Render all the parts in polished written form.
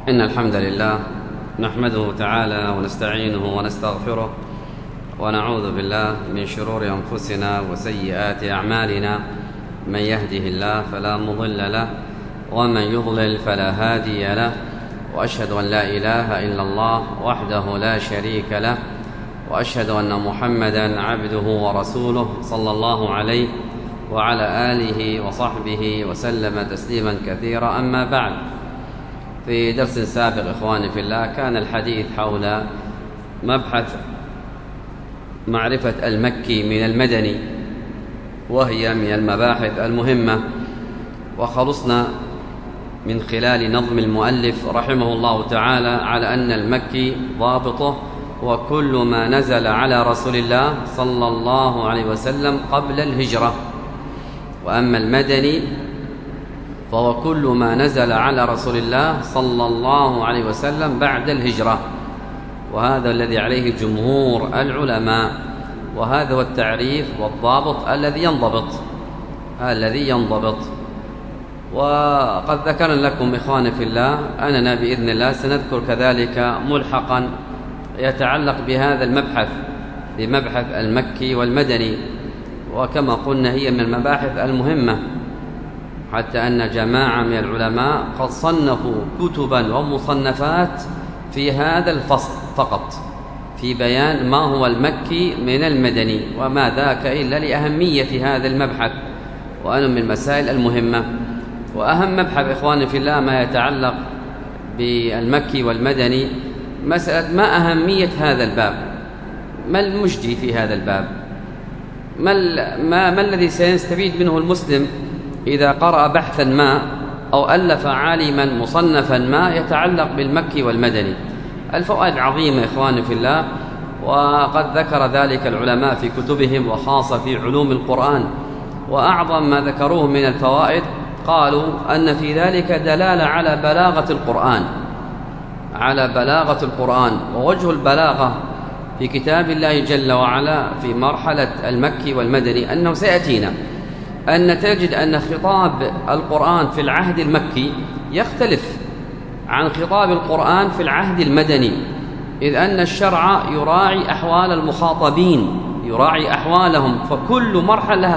إن الحمد لله نحمده تعالى ونستعينه ونستغفره ونعوذ بالله من شرور أنفسنا وسيئات أعمالنا. من يهده الله فلا مضل له ومن يضلل فلا هادي له، وأشهد أن لا إله إلا الله وحده لا شريك له، وأشهد أن محمدًا عبده ورسوله صلى الله عليه وعلى آله وصحبه وسلم تسليما كثيرا. أما بعد، في درس سابق إخواني في الله كان الحديث حول مبحث معرفة المكي من المدني، وهي من المباحث المهمة، وخلصنا من خلال نظم المؤلف رحمه الله تعالى على أن المكي ضابطه وكل ما نزل على رسول الله صلى الله عليه وسلم قبل الهجرة، وأما المدني فهو كل ما نزل على رسول الله صلى الله عليه وسلم بعد الهجرة، وهذا الذي عليه جمهور العلماء، وهذا هو التعريف والضابط الذي ينضبط. وقد ذكرنا لكم إخواني في الله أننا بإذن الله سنذكر كذلك ملحقا يتعلق بهذا المبحث، بمبحث المكي والمدني، وكما قلنا هي من المباحث المهمة، حتى أن جماعة من العلماء قد صنفوا كتبا ومصنفات في هذا الفصل فقط، في بيان ما هو المكي من المدني، وما ذاك إلا لأهمية هذا المبحث، وأنا من المسائل المهمة. وأهم مبحث إخواني في الله ما يتعلق بالمكي والمدني مسألة ما أهمية هذا الباب، ما المجدي في هذا الباب، ما الذي سيستفيد منه المسلم إذا قرأ بحثا ما أو ألف عالما مصنفا ما يتعلق بالمكي والمدني. الفوائد عظيمة إخواني في الله، وقد ذكر ذلك العلماء في كتبهم، وخاصة في علوم القرآن. وأعظم ما ذكروه من الفوائد قالوا أن في ذلك دلالة على بلاغة القرآن، ووجه البلاغة في كتاب الله جل وعلا في مرحلة المكي والمدني أنه سيأتينا أن تجد أن خطاب القرآن في العهد المكي يختلف عن خطاب القرآن في العهد المدني، إذ أن الشرع يراعي أحوال المخاطبين، يراعي أحوالهم، فكل مرحلة لها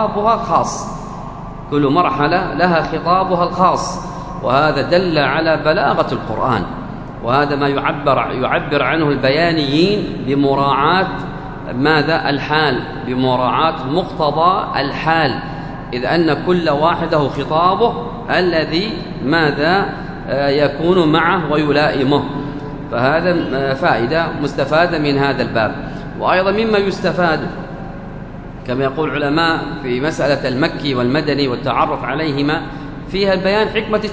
خطابها الخاص، وهذا دل على بلاغة القرآن، وهذا ما يعبر عنه البيانيين بمراعاة الحال، بمراعاة مقتضى الحال، إذ أن كل واحده خطابه الذي يكون معه ويلائمه. فهذا فائدة مستفادة من هذا الباب. وأيضا مما يستفاد كما يقول العلماء في مسألة المكي والمدني والتعرف عليهما فيها البيان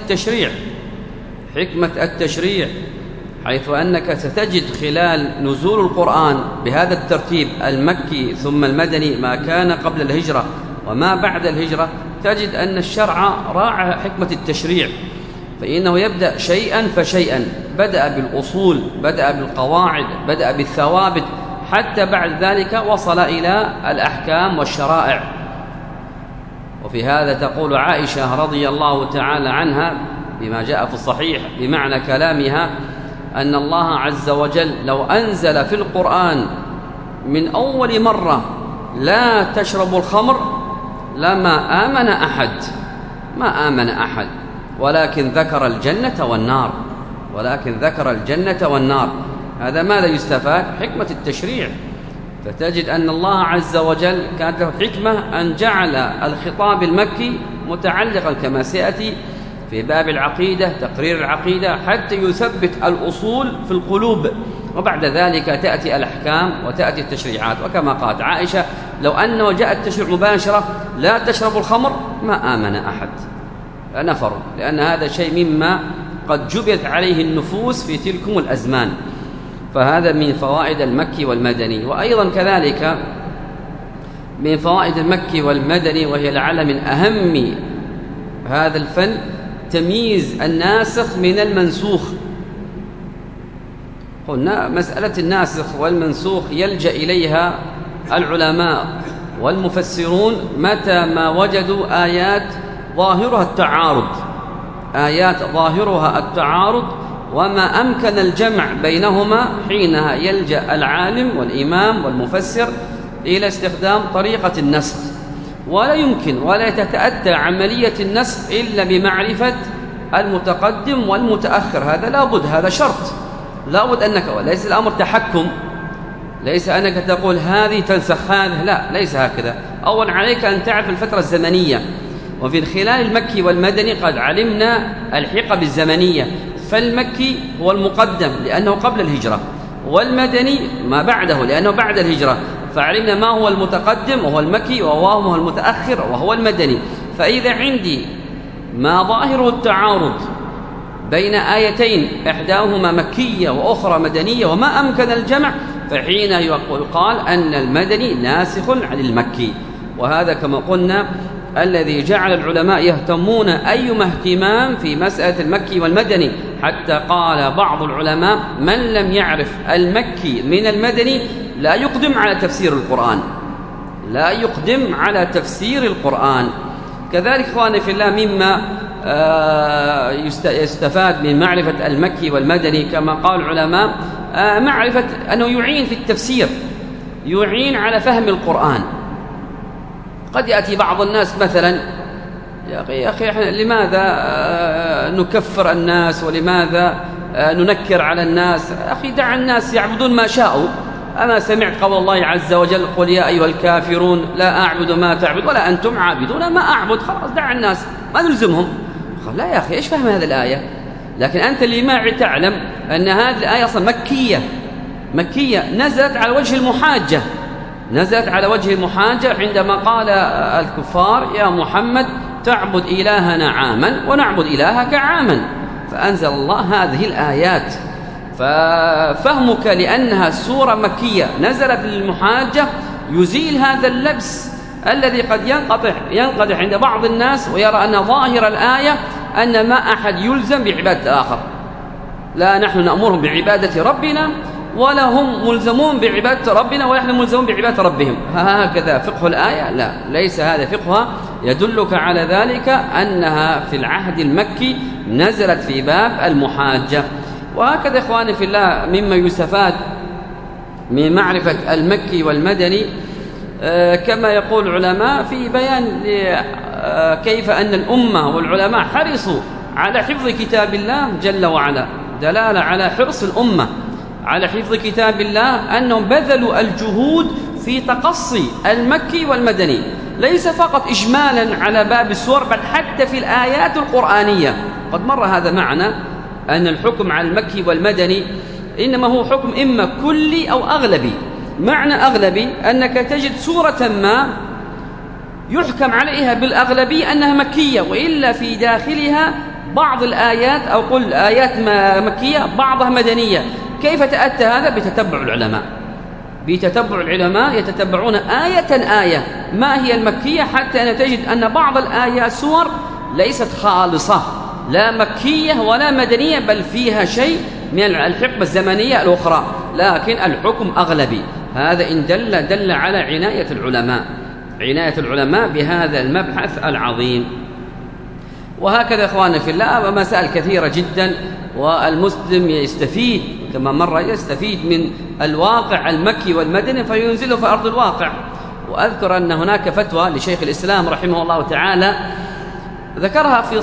حكمة التشريع، حيث أنك ستجد خلال نزول القرآن بهذا الترتيب المكي ثم المدني ما كان قبل الهجرة وما بعد الهجرة، تجد أن الشرع راعى حكمة التشريع، فإنه يبدأ شيئا فشيئا، بدأ بالأصول، بدأ بالقواعد، بدأ بالثوابت، حتى بعد ذلك وصل إلى الأحكام والشرائع. وفي هذا تقول عائشة رضي الله تعالى عنها بما جاء في الصحيح بمعنى كلامها أن الله عز وجل لو أنزل في القرآن من أول مرة لا تشربوا الخمر لما آمن أحد، ولكن ذكر الجنة والنار. هذا ماذا يستفاد؟ حكمة التشريع. فتجد أن الله عز وجل كانت له حكمة أن جعل الخطاب المكي متعلقا كما سيأتي في باب العقيدة، تقرير العقيدة، حتى يثبت الأصول في القلوب، وبعد ذلك تأتي الأحكام وتأتي التشريعات. وكما قالت عائشة لو أنه جاء التشريع مباشرة لا تشربوا الخمر ما آمن أحد، نفروا، لأن هذا شيء مما قد جبلت عليه النفوس في تلكم الأزمان. فهذا من فوائد المكي والمدني. وأيضا كذلك من فوائد المكي والمدني، وهي لعل من أهم هذا الفن، تمييز الناسخ من المنسوخ. قلنا مسألة الناسخ والمنسوخ يلجأ إليها العلماء والمفسرون متى ما وجدوا آيات ظاهرها التعارض، وما أمكن الجمع بينهما حينها يلجأ العالم والإمام والمفسر إلى استخدام طريقة النسخ، ولا يمكن ولا تتأتى عملية النسخ إلا بمعرفة المتقدم والمتأخر. هذا لابد، هذا شرط، لابد أنك، وليس الأمر تحكم، ليس أنك تقول هذه تنسخ هذه، لا، ليس هكذا. أولا عليك أن تعرف الفترة الزمنية، وفي خلال المكي والمدني قد علمنا الحقب الزمنية، فالمكي هو المقدم لأنه قبل الهجرة، والمدني ما بعده لأنه بعد الهجرة، فعلمنا ما هو المتقدم وهو المكي، وهو المتأخر وهو المدني. فإذا عندي ما ظاهر التعارض بين آيتين إحداهما مكية وأخرى مدنية وما أمكن الجمع، فحين يقال أن المدني ناسخ عن المكي. وهذا كما قلنا الذي جعل العلماء يهتمون أيما اهتمام في مسألة المكي والمدني، حتى قال بعض العلماء من لم يعرف المكي من المدني لا يقدم على تفسير القرآن، لا يقدم على تفسير القرآن. كذلك إخواني في الله مما يستفاد من معرفة المكي والمدني كما قال العلماء معرفة أنه يعين في التفسير، يعين على فهم القرآن. قد يأتي بعض الناس مثلا يا أخي لماذا نكفر الناس ولماذا ننكر على الناس؟ أخي دع الناس يعبدون ما شاءوا. أما سمعت قول الله عز وجل قل يا أيها الكافرون لا أعبد ما تعبد ولا أنتم عابدون ما أعبد، خلاص دع الناس ما نلزمهم. لا يا أخي إيش فهم هذه الآية؟ لكن أنت اللي ما تعلم أن هذه الآية أصلا مكية نزلت على وجه المحاجة، نزلت على وجه المحاجة عندما قال الكفار يا محمد تعبد إلهنا عاما ونعبد إلهك عاما، فأنزل الله هذه الآيات. ففهمك لأنها سورة مكية نزلت للمحاجة يزيل هذا اللبس الذي قد ينقدح عند بعض الناس ويرى أن ظاهر الآية أن ما أحد يلزم بعبادة آخر، لا نحن نأمرهم بعبادة ربنا ولا هم ملزمون بعبادة ربنا ونحن ملزمون بعبادة ربهم. هكذا فقه الآية؟ لا، ليس هذا فقهها. يدلك على ذلك أنها في العهد المكي نزلت في باب المحاجة. وهكذا إخواني في الله مما يستفاد من معرفة المكي والمدني كما يقول العلماء في بيان كيف أن الأمة والعلماء حرصوا على حفظ كتاب الله جل وعلا، دلالة على حرص الأمة على حفظ كتاب الله أنهم بذلوا الجهود في تقصي المكي والمدني، ليس فقط إجمالا على باب السور بل حتى في الآيات القرآنية. قد مر هذا معنا أن الحكم على المكي والمدني إنما هو حكم إما كلي أو أغلبي. معنى أغلبي أنك تجد سورة ما يحكم عليها بالأغلبية أنها مكية، وإلا في داخلها بعض الآيات أو قل آيات مكية بعضها مدنية. كيف تأتى هذا؟ بتتبع العلماء، بتتبع العلماء يتتبعون آية ما هي المكية، حتى أن تجد أن بعض الآيات سور ليست خالصة لا مكية ولا مدنية بل فيها شيء من الحقبة الزمنية الأخرى، لكن الحكم أغلبي. هذا إن دل على عناية العلماء بهذا المبحث العظيم. وهكذا إخواننا في الله مسائل كثيرة جدا، والمسلم يستفيد كما مر يستفيد من الواقع المكي والمدني فينزله في أرض الواقع. وأذكر أن هناك فتوى لشيخ الإسلام رحمه الله تعالى ذكرها في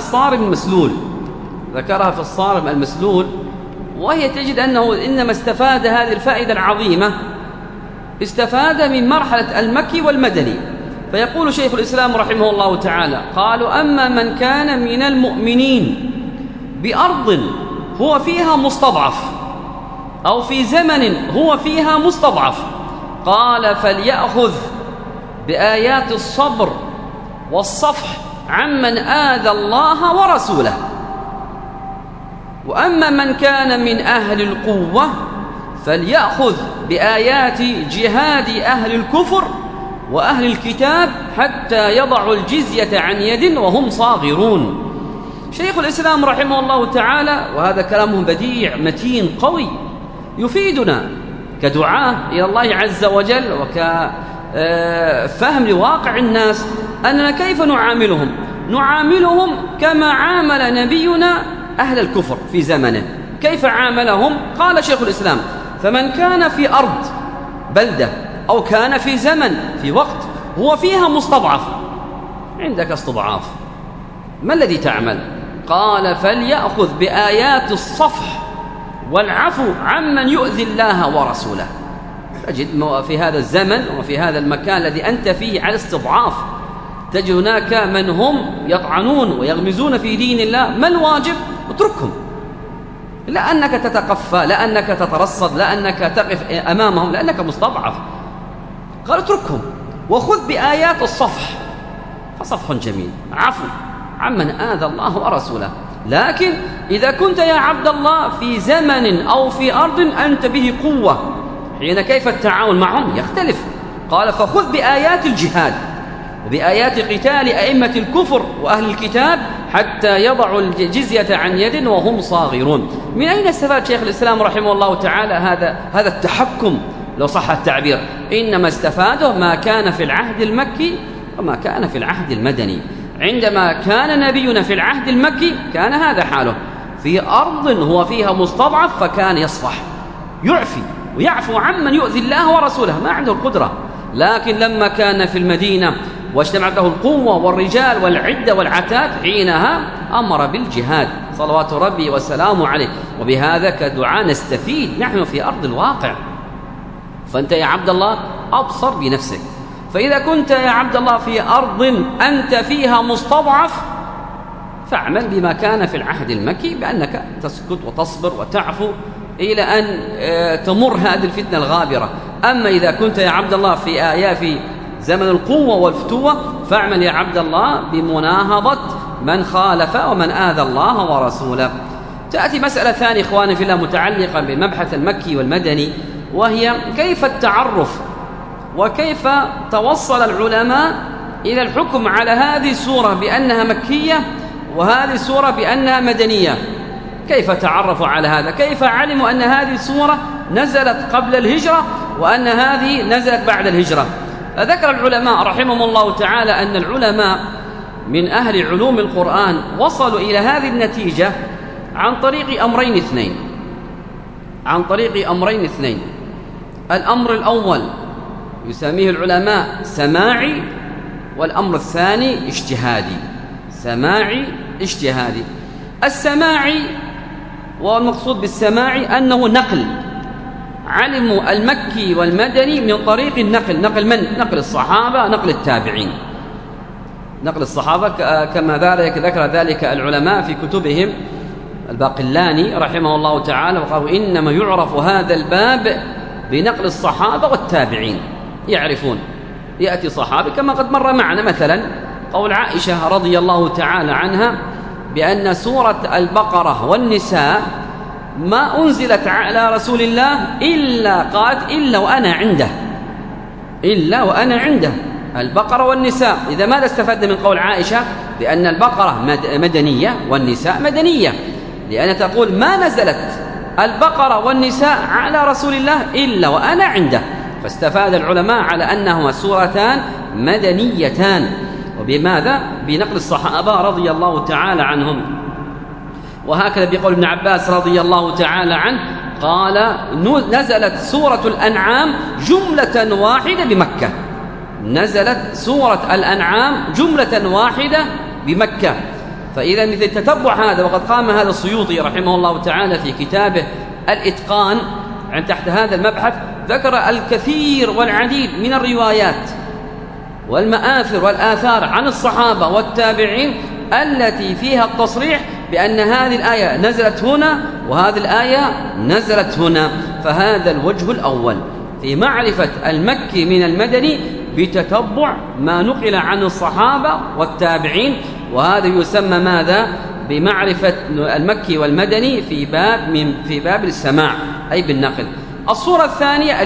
الصارم المسلول، وهي تجد أنه إنما استفاد هذه الفائدة العظيمة استفاد من مرحلة المكي والمدني. فيقول شيخ الإسلام رحمه الله تعالى قالوا أما من كان من المؤمنين بأرض هو فيها مستضعف أو في زمن هو فيها مستضعف قال فليأخذ بآيات الصبر والصفح عمن آذى الله ورسوله. وأما من كان من أهل القوة فليأخذ بآيات جهاد أهل الكفر وأهل الكتاب حتى يضعوا الجزية عن يد وهم صاغرون. شيخ الإسلام رحمه الله تعالى، وهذا كلامه بديع متين قوي يفيدنا كدعاء إلى الله عز وجل وكفهم لواقع الناس أننا كيف نعاملهم كما عامل نبينا أهل الكفر في زمنه. كيف عاملهم؟ قال شيخ الإسلام: فمن كان في أرض بلدة أو كان في زمن في وقت هو فيها مستضعف، عندك استضعاف، ما الذي تعمل؟ قال: فليأخذ بآيات الصفح والعفو عمن يؤذي الله ورسوله. تجد في هذا الزمن وفي هذا المكان الذي أنت فيه على استضعاف، تجد هناك من هم يطعنون ويغمزون في دين الله، ما الواجب؟ اتركهم، لا أنك تتقفى، لا أنك تترصد، لا أنك تقف أمامهم، لأنك مستضعف. قال: اتركهم وخذ بآيات الصفح، فصفح جميل، عفو عمن آذى الله ورسوله. لكن إذا كنت يا عبد الله في زمن أو في أرض أنت به قوة، حين كيف التعاون معهم؟ يختلف. قال: فخذ بآيات الجهاد وبآيات قتال أئمة الكفر وأهل الكتاب حتى يضعوا الجزية عن يد وهم صاغرون. من أين استفاد شيخ الإسلام رحمه الله تعالى هذا التحكم لو صح التعبير؟ إنما استفاده ما كان في العهد المكي وما كان في العهد المدني. عندما كان نبينا في العهد المكي كان هذا حاله، في أرض هو فيها مستضعف فكان يصفح، يعفي ويعفو عمن يؤذي الله ورسوله، ما عنده القدرة. لكن لما كان في المدينة واجتمعت له القوة والرجال والعدة والعتاد، حينها أمر بالجهاد صلوات ربي وسلامه عليه. وبهذا كدعاء نستفيد نحن في أرض الواقع. فأنت يا عبد الله أبصر بنفسك، فإذا كنت يا عبد الله في أرض أنت فيها مستضعف فاعمل بما كان في العهد المكي، بأنك تسكت وتصبر وتعفو إلى أن تمر هذه الفتنة الغابرة. أما إذا كنت يا عبد الله في زمن القوة والفتوة فاعمل يا عبد الله بمناهضة من خالف ومن آذى الله ورسوله. تأتي مسألة ثانية إخواني في الله متعلقة بالمبحث المكي والمدني، وهي كيف التعرف وكيف توصل العلماء إلى الحكم على هذه السورة بأنها مكية وهذه السورة بأنها مدنية. كيف تعرفوا على هذا؟ كيف علموا أن هذه السورة نزلت قبل الهجرة وأن هذه نزلت بعد الهجرة؟ ذكر العلماء رحمهم الله تعالى أن العلماء من أهل علوم القرآن وصلوا إلى هذه النتيجة عن طريق أمرين اثنين. الأمر الأول يسميه العلماء سماعي، والأمر الثاني اجتهادي. السماعي، والمقصود بالسماعي أنه نقل، علموا المكي والمدني من طريق النقل. نقل من؟ نقل الصحابة، نقل التابعين، نقل الصحابة كما ذكر ذلك العلماء في كتبهم. الباقلاني رحمه الله تعالى وقالوا: إنما يعرف هذا الباب بنقل الصحابة والتابعين. يعرفون، يأتي صحابي كما قد مر معنا مثلا قول عائشة رضي الله تعالى عنها بأن سورة البقرة والنساء ما أنزلت على رسول الله إلا وأنا عنده البقرة والنساء. إذا ماذا استفدنا من قول عائشة؟ بأن البقرة مدنية والنساء مدنية، لأن تقول ما نزلت البقرة والنساء على رسول الله إلا وأنا عنده. فاستفاد العلماء على أنهما سورتان مدنيتان. وبماذا؟ بنقل الصحابة رضي الله تعالى عنهم. وهكذا بقول ابن عباس رضي الله تعالى عنه قال: نزلت سورة الأنعام جملة واحدة بمكة. نزلت سورة الأنعام جملة واحدة بمكة. فإذا مثل تتبع هذا، وقد قام هذا السيوطي رحمه الله تعالى في كتابه الإتقان عن تحت هذا المبحث، ذكر الكثير والعديد من الروايات والمآثر والآثار عن الصحابة والتابعين التي فيها التصريح بأن هذه الآية نزلت هنا وهذه الآية نزلت هنا. فهذا الوجه الأول في معرفة المكي من المدني بتتبع ما نقل عن الصحابة والتابعين، وهذا يسمى ماذا؟ بمعرفة المكي والمدني في باب السماع أي بالنقل. الصورة الثانية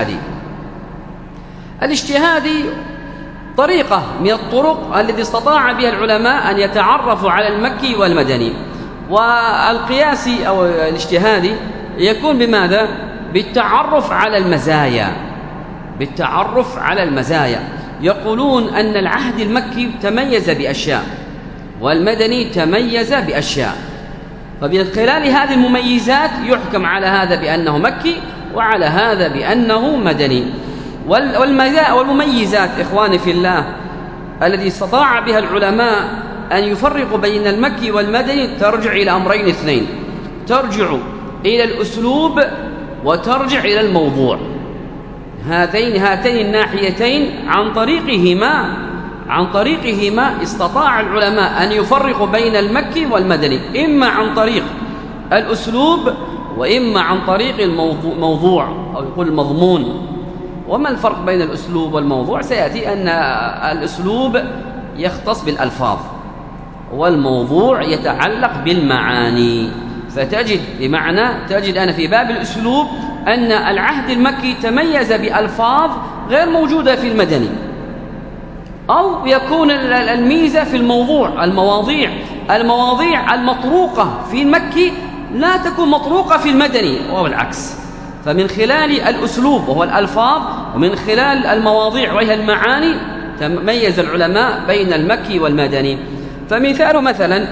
الاجتهادي طريقة من الطرق التي استطاع بها العلماء أن يتعرفوا على المكي والمدني. والقياسي أو الاجتهادي يكون بماذا؟ بالتعرف على المزايا. يقولون أن العهد المكي تميز بأشياء والمدني تميز بأشياء. فمن خلال هذه المميزات يحكم على هذا بأنه مكي وعلى هذا بأنه مدني. والمميزات إخواني في الله الذي استطاع بها العلماء أن يفرقوا بين المكي والمدني ترجع إلى أمرين اثنين: ترجع إلى الأسلوب وترجع إلى الموضوع. هاتين الناحيتين عن طريقهما استطاع العلماء أن يفرقوا بين المكي والمدني، إما عن طريق الأسلوب وإما عن طريق الموضوع أو يقول المضمون. وما الفرق بين الأسلوب والموضوع؟ سيأتي أن الأسلوب يختص بالألفاظ والموضوع يتعلق بالمعاني. تجد أنا في باب الأسلوب أن العهد المكي تميز بألفاظ غير موجودة في المدني، أو يكون الميزة في المواضيع المطروقة في المكي لا تكون مطروقة في المدني والعكس. فمن خلال الأسلوب وهو الألفاظ ومن خلال المواضيع وهي المعاني تميز العلماء بين المكي والمدني. فمثال مثلا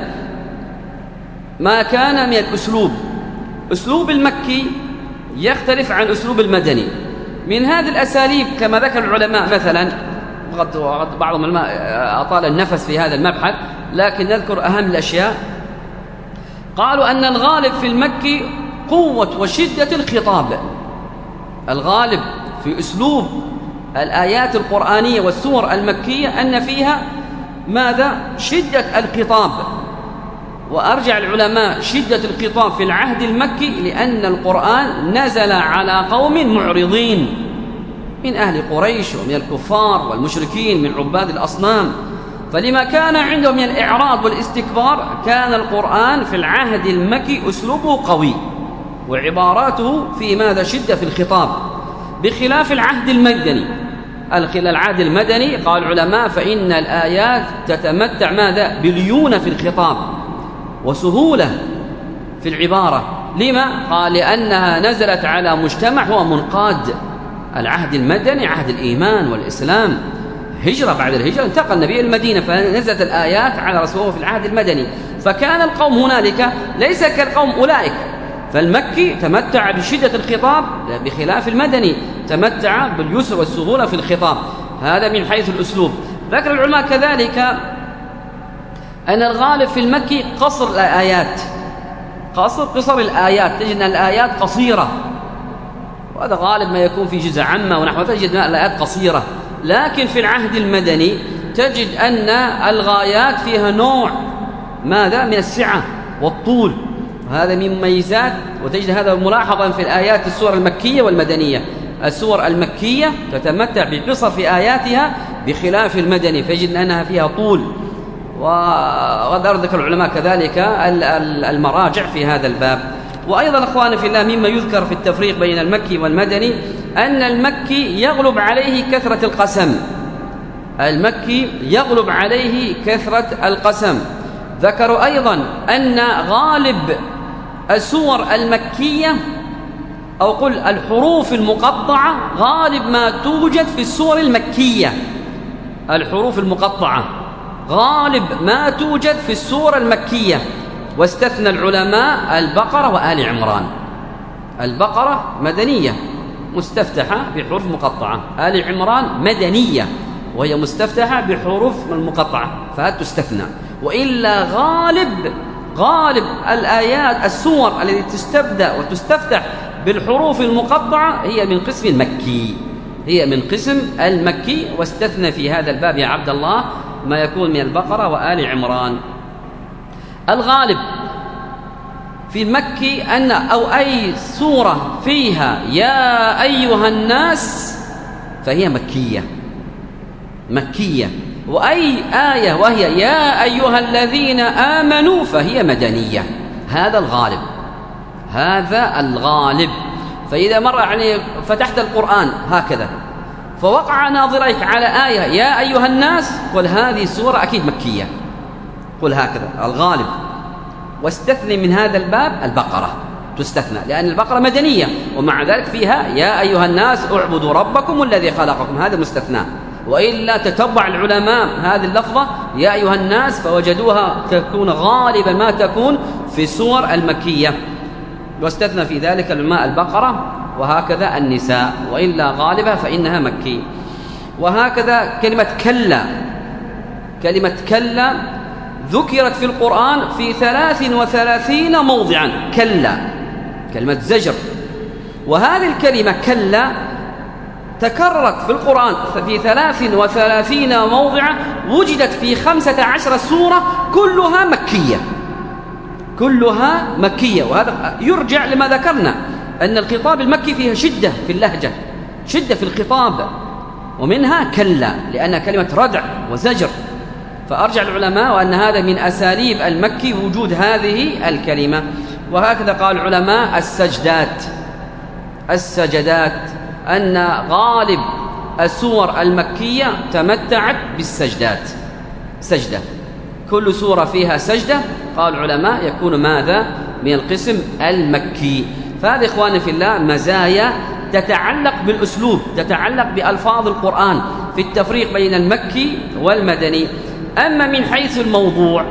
ما كان من الأسلوب، أسلوب المكي يختلف عن أسلوب المدني. من هذه الأساليب كما ذكر العلماء مثلا، وقد بعضهم العلماء أطال النفس في هذا المبحث لكن نذكر أهم الأشياء. قالوا أن الغالب في المكي قوة وشدة الخطاب. الغالب في أسلوب الآيات القرآنية والسور المكية أن فيها ماذا؟ شدة الخطاب. وأرجع العلماء شدة الخطاب في العهد المكي لأن القرآن نزل على قوم معرضين من أهل قريش ومن الكفار والمشركين من عباد الأصنام، فلما كان عندهم من الإعراض والاستكبار كان القرآن في العهد المكي أسلوبه قوي وعباراته في ماذا؟ شدة في الخطاب، بخلاف العهد المدني. العهد المدني قال العلماء فإن الآيات تتمتع ماذا؟ بليونة في الخطاب وسهولة في العبارة. لما؟ قال لأنها نزلت على مجتمع هو منقاد. العهد المدني عهد الإيمان والإسلام، هجرة بعد الهجرة انتقل النبي إلى المدينة فنزلت الآيات على رسوله في العهد المدني، فكان القوم هنالك ليس كالقوم أولئك. فالمكي تمتع بشدة الخطاب بخلاف المدني تمتع باليسر والسهولة في الخطاب. هذا من حيث الأسلوب. ذكر العلماء كذلك أن الغالب في المكي قصر الآيات، قصر الآيات، تجد أن الآيات قصيرة، وهذا غالب ما يكون في جزء عامة ونحو تجد أن الآيات قصيرة. لكن في العهد المدني تجد أن الغايات فيها نوع ماذا؟ من السعة والطول، هذا من مميزات. وتجد هذا ملاحظا في الآيات السور المكية والمدنية. السور المكية تتمتع بقصر في آياتها بخلاف المدني، فيجد أنها فيها طول. وقد ذكر العلماء كذلك المراجع في هذا الباب. وأيضا أخواني في الله مما يذكر في التفريق بين المكي والمدني أن المكي يغلب عليه كثرة القسم. المكي يغلب عليه كثرة القسم. ذكروا أيضا أن غالب السور المكية أو قل الحروف المقطعة غالب ما توجد في السور المكية. الحروف المقطعة غالب ما توجد في السور المكية، واستثنى العلماء البقرة وآل عمران. البقرة مدنية مستفتحة بحروف مقطعة، آل عمران مدنية وهي مستفتحة بحروف مقطعة، فهذا تستثنى. وإلا غالب الآيات السور التي تستبدأ وتستفتح بالحروف المقطعة هي من قسم المكي، واستثنى في هذا الباب يا عبد الله ما يكون من البقرة وآل عمران. الغالب في المكي أن أو أي سورة فيها يا أيها الناس فهي مكية، وأي آية وهي يا أيها الذين آمنوا فهي مدنية. هذا الغالب. فإذا مر فتحت القرآن هكذا فوقع ناظريك على آية يا أيها الناس قل هذه السورة أكيد مكية، قل هكذا الغالب. واستثني من هذا الباب البقرة، تستثنى لأن البقرة مدنية ومع ذلك فيها يا أيها الناس اعبدوا ربكم الذي خلقكم، هذا مستثنى. وإلا تتبع العلماء هذه اللفظة يا أيها الناس فوجدوها تكون غالبا ما تكون في السور المكية، واستثنى في ذلك العلماء البقرة وهكذا النساء، وإلا غالبا فإنها مكي. وهكذا كلمة كلا، كلمة كلا ذكرت في القرآن في 33 موضعا، كلا كلمة زجر. وهذه الكلمة كلا تكررت في القرآن في 33 موضعا، وجدت في 15 سورة كلها مكية، كلها مكية. وهذا يرجع لما ذكرنا أن الخطاب المكي فيها شدة في اللهجة، شدة في الخطاب، ومنها كلا لأنها كلمة ردع وزجر. فأرجع العلماء وأن هذا من أساليب المكي وجود هذه الكلمة. وهكذا قال العلماء السجدات، السجدات أن غالب السور المكية تمتعت بالسجدات، سجدة، كل سورة فيها سجدة. قال العلماء يكون ماذا؟ من القسم المكي. فهذا إخواني في الله مزايا تتعلق بالأسلوب، تتعلق بألفاظ القرآن في التفريق بين المكي والمدني. أما من حيث الموضوع،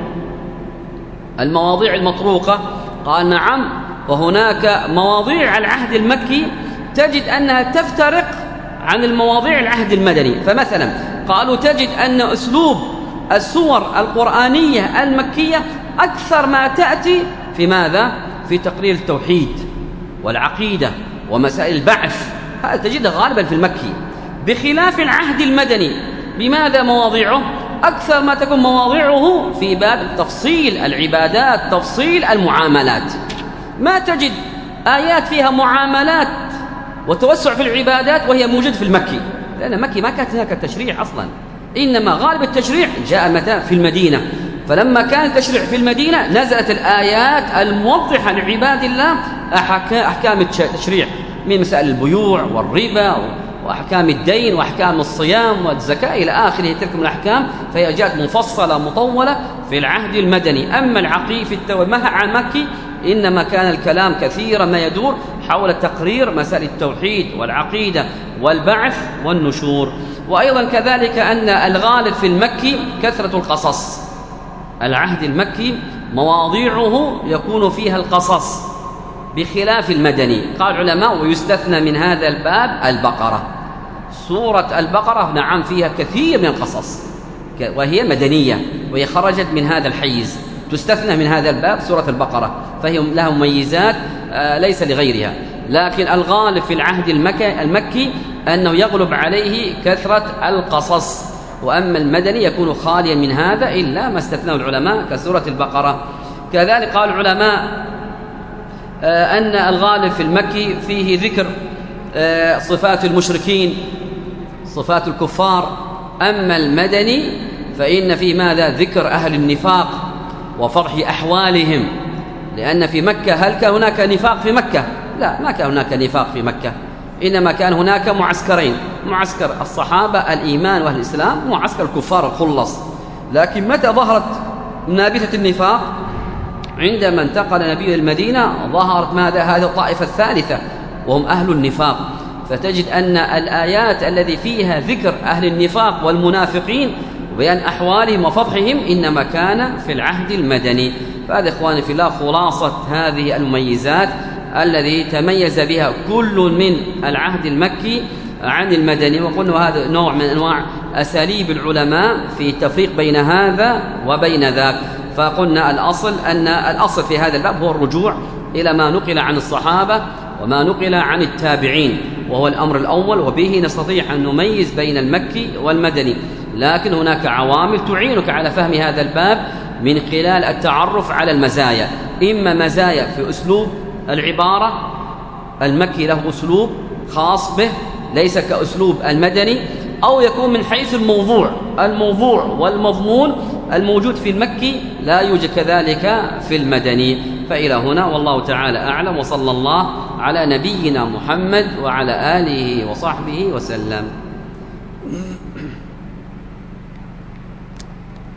المواضيع المطروقة، قال نعم، وهناك مواضيع العهد المكي تجد أنها تفترق عن المواضيع العهد المدني. فمثلا قالوا تجد أن أسلوب السور القرآنية المكية أكثر ما تأتي في ماذا؟ في تقرير التوحيد والعقيدة ومسائل البعث، هذا تجده غالبا في المكي، بخلاف العهد المدني. بماذا مواضيعه؟ أكثر ما تكون مواضيعه في باب تفصيل العبادات، تفصيل المعاملات. ما تجد آيات فيها معاملات وتوسع في العبادات وهي موجودة في المكي، لأن مكي ما كانت هناك التشريع أصلا، إنما غالب التشريع جاء متى؟ في المدينة. فلما كان التشريع في المدينة نزلت الآيات الموضحة لعباد الله أحكام التشريع من مسائل البيوع والربا وأحكام الدين وأحكام الصيام والزكاة إلى آخره، تلك من الأحكام، فهي جاءت مفصلة مطولة في العهد المدني. أما العقيدة في مع المكي إنما كان الكلام كثيرا ما يدور حول تقرير مسائل التوحيد والعقيدة والبعث والنشور. وأيضا كذلك أن الغالب في المكي كثرة القصص، العهد المكي مواضيعه يكون فيها القصص بخلاف المدني. قال العلماء ويستثنى من هذا الباب البقرة، سورة البقرة نعم فيها كثير من القصص وهي مدنية، وهي خرجت من هذا الحيز، تستثنى من هذا الباب سورة البقرة، فهي لها مميزات ليس لغيرها. لكن الغالب في العهد المكي أنه يغلب عليه كثرة القصص، وأما المدني يكون خاليا من هذا إلا ما استثناه العلماء كسورة البقرة. كذلك قال العلماء أن الغالب في المكي فيه ذكر صفات المشركين، صفات الكفار. أما المدني فإن في ماذا؟ ذكر أهل النفاق وفضح أحوالهم، لأن في مكة هل كان هناك نفاق في مكة؟ لا، ما كان هناك نفاق في مكة، إنما كان هناك معسكرين، معسكر الصحابة الإيمان وأهل الإسلام، ومعسكر الكفار الخلص. لكن متى ظهرت نابتة النفاق؟ عندما انتقل نبي المدينة ظهرت ماذا؟ هذه الطائفة الثالثة وهم أهل النفاق. فتجد أن الآيات الذي فيها ذكر أهل النفاق والمنافقين وبيان أحوالهم وفضحهم إنما كان في العهد المدني. فهذا إخواني في الله خلاصة هذه المميزات الذي تميز بها كل من العهد المكي عن المدني. وقلنا هذا نوع من أنواع أساليب العلماء في التفريق بين هذا وبين ذاك. فقلنا الأصل في هذا الباب هو الرجوع إلى ما نقل عن الصحابة وما نقل عن التابعين، وهو الأمر الأول، وبه نستطيع أن نميز بين المكي والمدني. لكن هناك عوامل تعينك على فهم هذا الباب من خلال التعرف على المزايا، إما مزايا في أسلوب العبارة، المكي له أسلوب خاص به ليس كأسلوب المدني، أو يكون من حيث الموضوع والمضمون الموجود في المكي لا يوجد كذلك في المدني. فإلى هنا والله تعالى أعلم، وصلى الله على نبينا محمد وعلى آله وصحبه وسلم.